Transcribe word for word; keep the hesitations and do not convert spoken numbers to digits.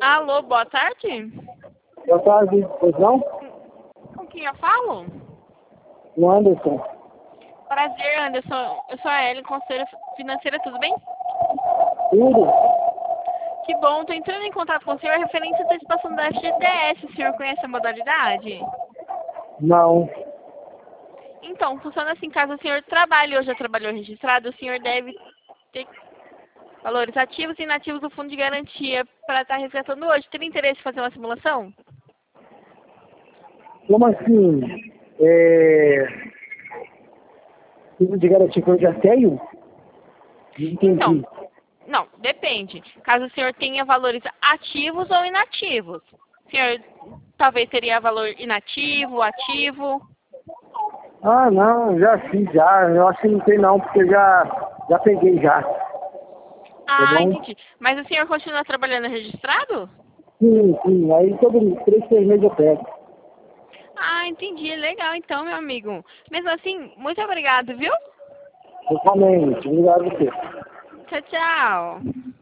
Alô, boa tarde. Boa tarde, pois não? Com quem eu falo? O Anderson. Prazer, Anderson. Eu sou a Ellen, conselheira financeira, tudo bem? Tudo? Que bom, estou entrando em contato com o senhor referente à antecipação da F G T S. O senhor conhece a modalidade? Não. Então, funciona assim, caso o senhor trabalhe ou já trabalhou registrado, o senhor deve ter valores ativos e inativos do fundo de garantia para estar resgatando hoje. Teria interesse em fazer uma simulação? Como assim? É... Tudo de garantia que eu já tenho? Não entendi. Então, não, depende. Caso o senhor tenha valores ativos ou inativos. O senhor talvez teria valor inativo, ativo. Ah, não, já fiz, já. Eu acho que não tem não, porque já, já peguei já. Tá Ah, bom? entendi. Mas o senhor continua trabalhando registrado? Sim, sim. Aí todo três, seis meses eu pego. Ah, entendi. Legal então, meu amigo. Mesmo assim, muito obrigado, viu? Totalmente. Obrigado a você. Tchau, tchau.